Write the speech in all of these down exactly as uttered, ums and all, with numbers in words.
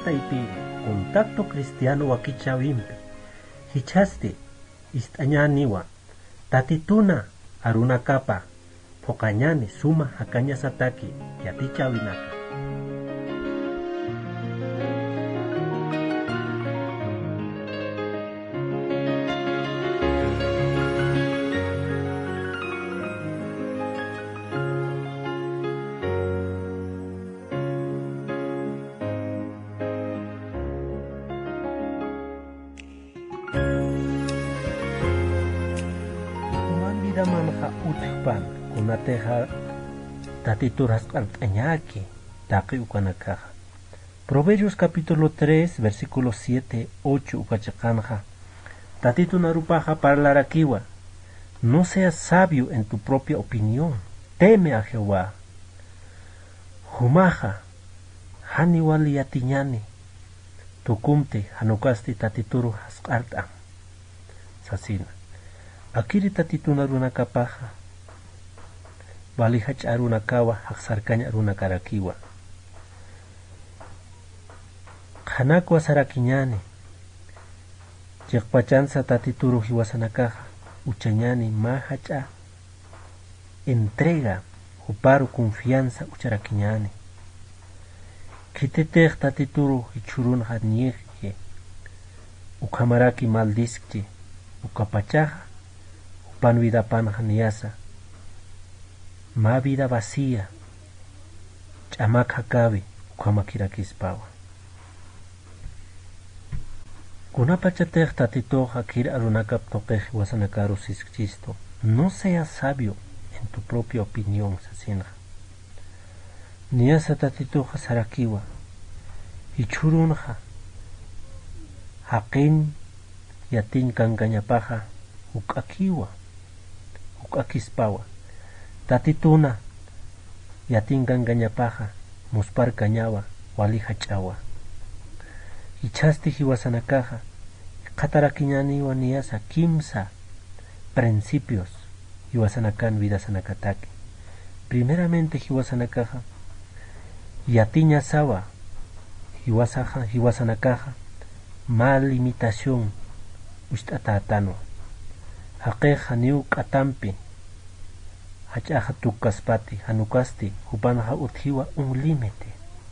llaqta ipiri contacto cristiano wakichawimpi hichaste istañaniwa tatituna aruna kapa pokañani suma hakaña sataki yatichawinaka. Manja utpan kunateja tatituras altañaki taqi ukanakaja. Proverbios capítulo tres versículos siete ocho ukachakanja. Tatitu narupaja parlarakiwa. No seas sabio en tu propia opinión. Teme a Jehová. Humaja haniwali yatiñani. Tukumte hanukasti tatituru hasqarta. Sasina. Akiri tatituna runa kapaja walihach aruna kawa haksarkaña runa karakiwa hanakwa sarakiñani yaqpachansa tatituru hiwasanakaja uchañani mahacha entrega uparu confianza ucharakiñani kitetej tatituru hichurun hadniege ukamaraki maldiskje ukapachaja pan vida pan janiasa, ma vida vacía, chamak hakabi, ukamakirakispawa. Kunapachatej tatitoja akir arunakap toquej wasanakaru siskisto. No seas sabio en tu propia opinión, sasinja. Niasa tatitoja sarakiwa, ichurunja, hakin yatin kangañapaja, ukakiwa. Akispawa tatituna yatingan gañapaja muspar cañawa walija chawa hichasti hiwasanakaja qatarakiñaniwa niyasa kimsa principios hiwasanakan vidasanakataki. Primeramente hiwasanakaja yatiña sawa hiwasaja hiwasanakaja mal limitación ustatatano hakeja niu katampi hachaja tukaspati hanukasti hupanaja uthiwa un límite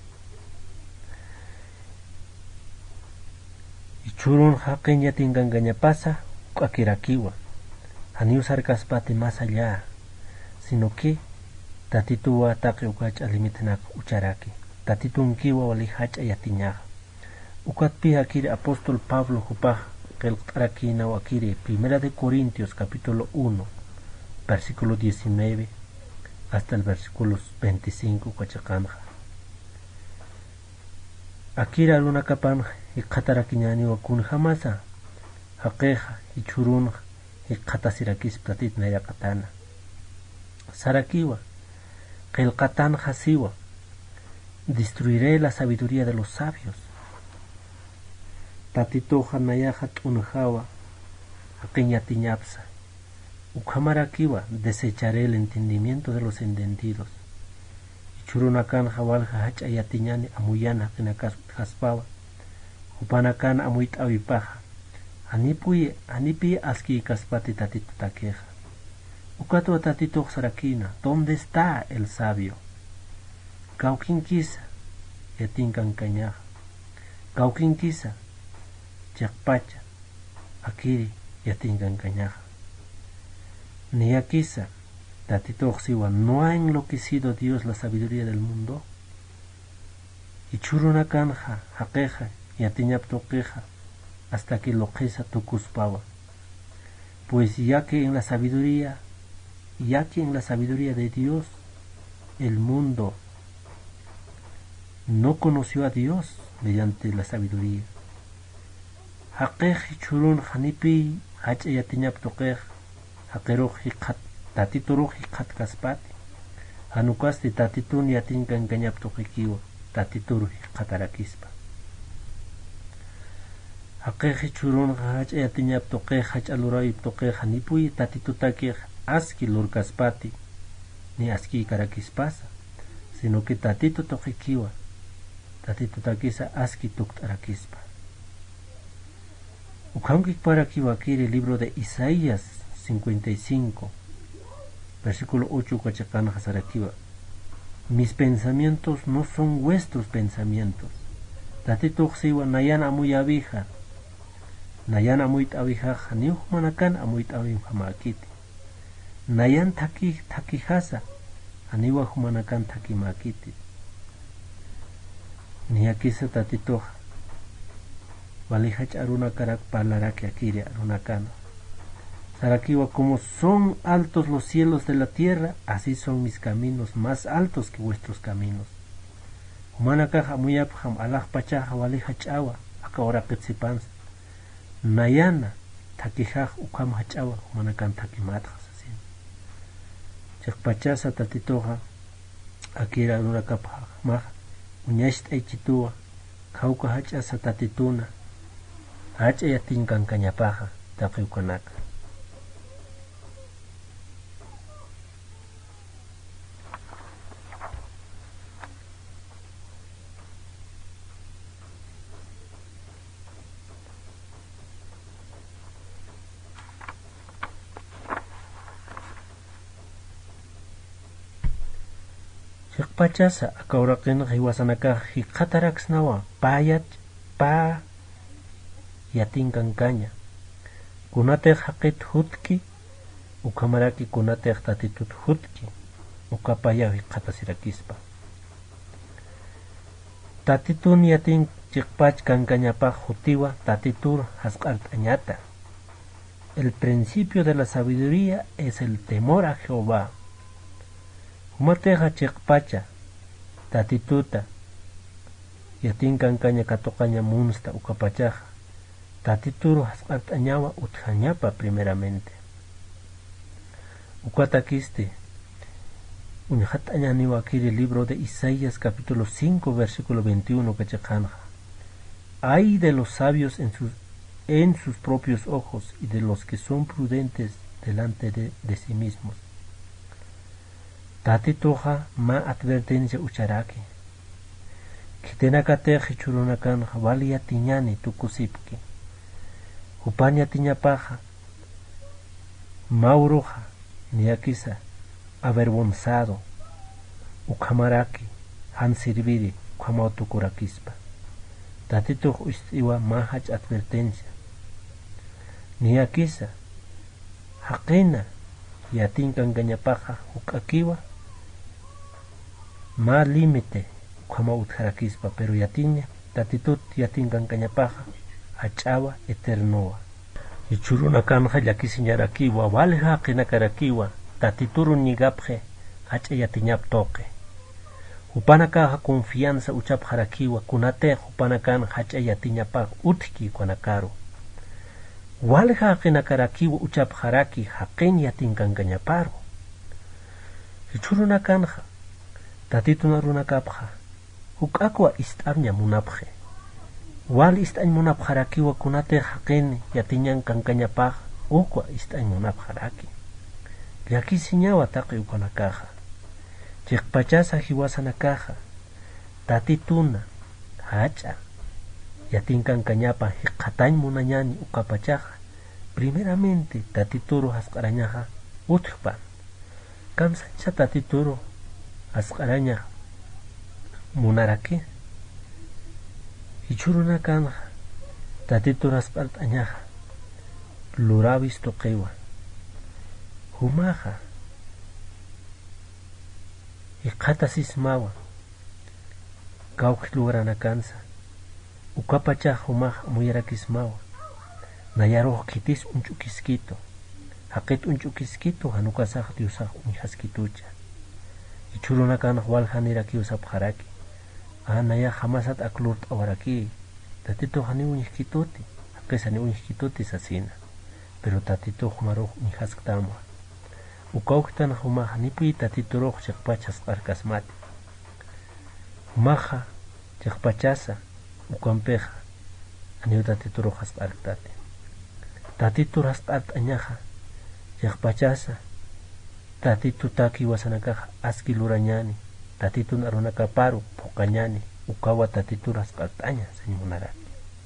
ichurun hakeña tingangañapasa ukakirakiwa haniu sarkaspati más allá sino que tatituwa taqi ukacha limitenak ucharaki tatitunkiwa wali hacha yatiñaja ukatpi akiri apóstol Pablo hupaja Kelqarakina wakiri Primera de Corintios capítulo uno versículo diecinueve hasta el versículo veinticinco kachakanja. Akira luna kapan iqatarakiñani wakun jamasa haqeja ichurun iqatasirakis platit nayaqatana sarakiwa qilqatan hasiwa destruiré la sabiduría de los sabios. Tatitoja nayaja tunjawa aqueña tiñapsa ukamarakiwa desecharé el entendimiento de los entendidos ichurunakan jawalja hacha yatiñani amuyana kenakas haspawa upanakan amuit awipaja anipuye anipi aski kaspati tatito takeja ukato tatito sarakina ¿dónde está el sabio? Kaukin kisa yatinkan kañaja kaukin kisa Yakpacha, akiri yatingan cañaja. Ni aquisa, tatitoxiwa, no ha enloquecido Dios la sabiduría del mundo. Y churuna canja, jaqueja, yatiñaptoqueja, hasta que loqueza tucuspawa. Pues ya que en la sabiduría, ya que en la sabiduría de Dios, el mundo no conoció a Dios mediante la sabiduría. Haqqeji churun hanipi hacha yatiñap toqej haqeruj hiqat tatituruj hiqat kaspati hanukasti tatitun yatinkan kañap toqikiwa tatituruj hiqatarakispa haqqeji churun hacha yatiñap toqej hacha lurayip toqej hanipuy tatitutakej aski lurkaspati ni aski karakispasa sino que tatito toqikiwa tatitutakisa aski tukt'arakispa. Ukankik para kiwakiri el libro de Isaías cincuenta y cinco, versículo ocho, kachakana hasarakiwa. Mis pensamientos no son vuestros pensamientos. Tatituksiwa nayan amuy abija. Nayan amuyt abijaj niuj manakan amuyt abim hamakiti. Nayan taki takihasa aniwa humanakan taki makiti. Ni akisa tatituja. Valihach aruna karak palaraki akiri arunakano. Sarakiwa, como son altos los cielos de la tierra, así son mis caminos, más altos que vuestros caminos. Humanakaja muyapjam alaj pachaja valihach awa, akawara ketsipans. Nayana takijaj ukam hachawa, humanakan takimatjas así. Chakpachasa tatitoja akira arurakapja maj, uñasht eichitua, kauka hachasa tatituna. Hacha yatinkan kañapaja taqiukanaka. Chakpachasa akawraqin hiwasanaka hiqataraksnawa payat pa yatinkan kaña. Kunatek haqit hutki, ukamaraki kunatek tatitut hutki, ukapaya hiqatasirakispa. Tatitun yatin chikpach kankañapaq hutiwa tatitur hasqart añata. El principio de la sabiduría es el temor a Jehová. Humateja chikpacha tatituta yatin kankaña katokaña munsta ukapachaja. Tatituru hasqart añawa utjañapa primeramente. Ukatakiste uñajat añaniwa akiri el libro de Isaías capítulo cinco versículo veintiuno kachakanja. Hay de los sabios en sus, en sus propios ojos y de los que son prudentes delante de, de sí mismos. Tatitoja ma advertencia ucharaki. Kitenakateji churunakanja valia tiñani tukusipki. Upaña tiñapaja, mauroja, niakisa, avergonzado, ukamaraki, han serviri, ukamautukurakispa. Tatito istiwa mahach advertencia. Niakisa, haqina, yatinkan gañapaja, ukakiwa, ma límite, ukamautukarakispa, pero yatinya, tatitut yatinkan gañapaja, hachawa eternoa. Y churuna kanja yakisiñarakiwa, vale haqinakarakiwa, tatiturun nigapje, hacha yatiñap toque. Upanakaja confianza uchap harakiwa, kunate upanakan hacha yatiñapag utki kwanakaro. Vale haqinakarakiwa uchap haraki, haqin yatinkangañaparo. Y churuna kanja, tatitunarunakapja, hukakwa istarña munapje. Wal istañ munap haraki wa kunate haqini yatinyan kankañapaj ukwa istañ munap haraki. Yaki siñawa taqi ukanakaja. Chikpachasa hiwasanakaja. Tatituna hacha yatin kankañapa hiqatañ munañani ukapachaja. Primeramente tatituru hasqarañaja utqpan. Kamsancha tatituru hasqaraña munaraki. Y churuna kanja, tatituras part añaja, lurabis toquewa, humaja, y catasismawa, cauj lugarana cansa, ucapacha humaja muyerakismawa, nayaro kitis un chukisquito, haqit un chukisquito, hanukasaj diusaj un haskitucha, y churuna kanja walhaniraki usapjaraki. Anaya jamasat aklurt awaraki. Tatito hani unihkituti. Akesa ni unihkituti sasina. Pero tatito humaroh unihasktama. Ukauktan humaha nipi tatito roh chakpachas arkasmati. Humaha chakpachasa ukampeja. Aniu tatito roh hast arktati. Tatito rast art anyaha. Chakpachasa. Tatito taki wasanakaja aski luranyani. Tatitun arunaka paru, pokañani, ukawa tatituras qaltaña saymunaraki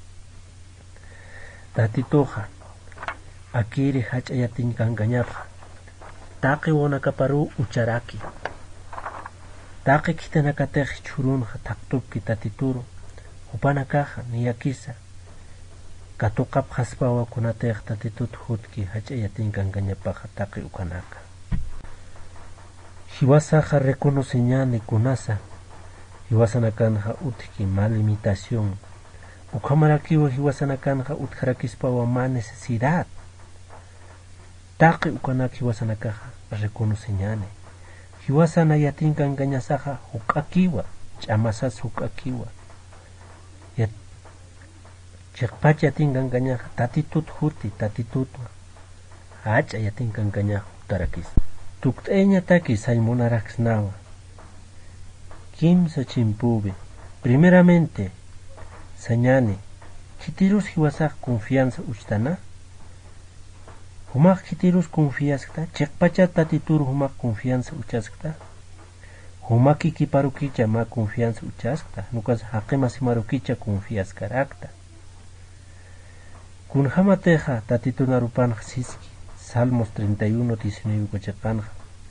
tatitoja akiri hach'ayatin kankañaqa taqi wanakaparu ucharaki taqi kitanakatej churunja taqtupki tatituru upanakaja niyakisa katuqap haspawa kunatej tatitut hutki hach'ayatin kankañapaqa taqi ukanaka hiwasaja reconoceñani kunasa hiwasanakanja utki mal imitación ukamarakiwa hiwasanakanja utjarakispawa ma necesidad taqi ukanaki hiwasanakaja reconoceñani hiwasana yatin kankañasaja huk'akiwa ch'amasas huk'akiwa chiqpach yatin kankañaja tatitut huti tatitutwa hach'a yatin kankañaja utarakis tukt'eñataki saymunaraksnawa kimsa chimpubi primeramente sañani kitirus hiwasaq confianza uchtana humaq kitirus confiaskta chiqpacha tatituru humaq confianza uchaskta humaki kiparukicha ma confianza uchaskta nukas haqima simarukicha confiaskarakta kunhamateja tatitunarupanqa siski Salmos treinta y uno, diecinueve kuchaqanja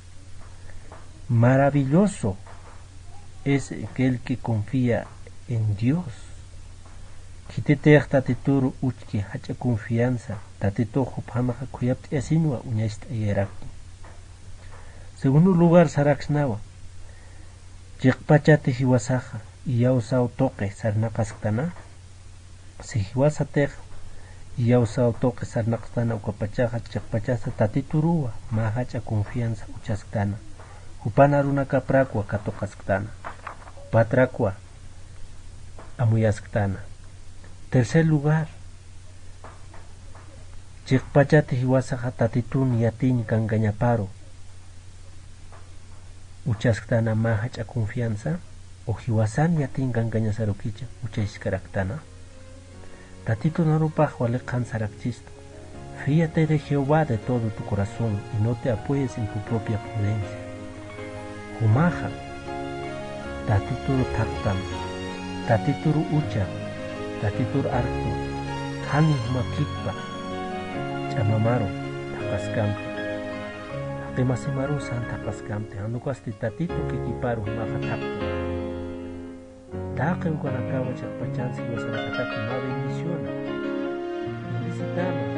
maravilloso es aquel que confía en Dios kititej tatituru uchki hacha confianza tatito hupamaja kuyapti asinwa uñaista ayeraki segundo lugar saraksnawa chiqpachati hiwasaja iyawsaw toqe sarnaqasqtana si hiwasatej iyawsaw toqe sarnaqstana ukapachaja chiqpachasa tatituruwa ma hacha confianza uchasqtana upana runakaprakwa katoqasqtana upatrakwa amuyasqtana tercer lugar chiqpachati hiwasaja tatitun yatin kankañaparo uchasqtana ma hacha confianza o hiwasan yatin kankañasarukicha uchayskaraktana tatitunarupa waleqan sarakchisto fíate de Jehová de todo tu corazón y no te apoyes en tu propia prudencia humaja tatituru taktam tatituru ucha tatitur arto hani humakikpa chamamaro takaskamte temasimaru san takaskamte anukasti tatito kikiparu humaja takto taqe ukanakawa chaqpachansi wasanakataki ma bendiciona necesitamos